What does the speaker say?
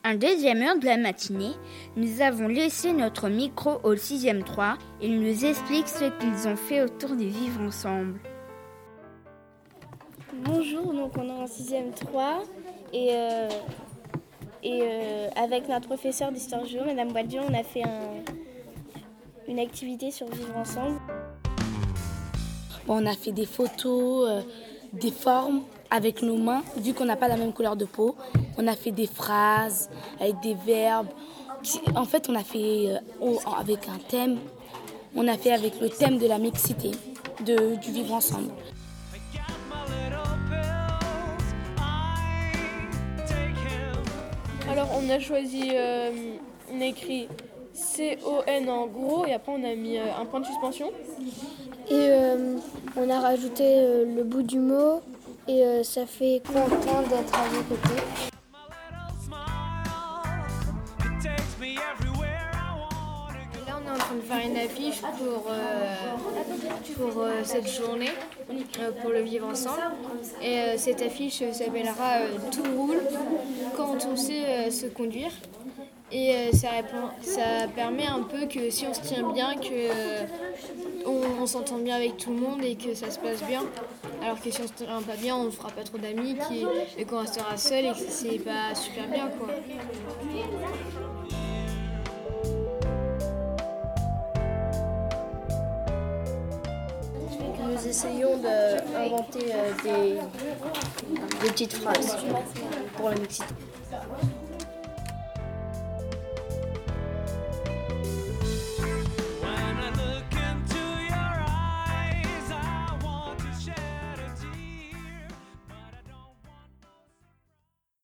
En deuxième heure de la matinée, nous avons laissé notre micro au 6e 3. Ils nous expliquent ce qu'ils ont fait autour du vivre ensemble. Bonjour, donc on est en 6e 3 et avec notre professeur d'histoire géo, Madame Boidieu, on a fait une activité sur vivre ensemble. On a fait des photos, des formes avec nos mains, vu qu'on n'a pas la même couleur de peau. On a fait des phrases avec des verbes. En fait, on a fait avec un thème. On a fait avec le thème de la mixité, du vivre ensemble. Alors on a choisi, on a écrit CON en gros et après on a mis un point de suspension. Et on a rajouté le bout du mot et ça fait content d'être à vos côtés. Là on est en train de faire une affiche pour cette journée, pour le vivre ensemble. Et cette affiche s'appellera Tout roule quand on sait se conduire. Et ça permet un peu que si on se tient bien, on s'entend bien avec tout le monde et que ça se passe bien. Alors que si on se tient pas bien, on ne fera pas trop d'amis et qu'on restera seul et que c'est pas super bien, quoi. Nous essayons d'inventer des petites phrases pour la mixité.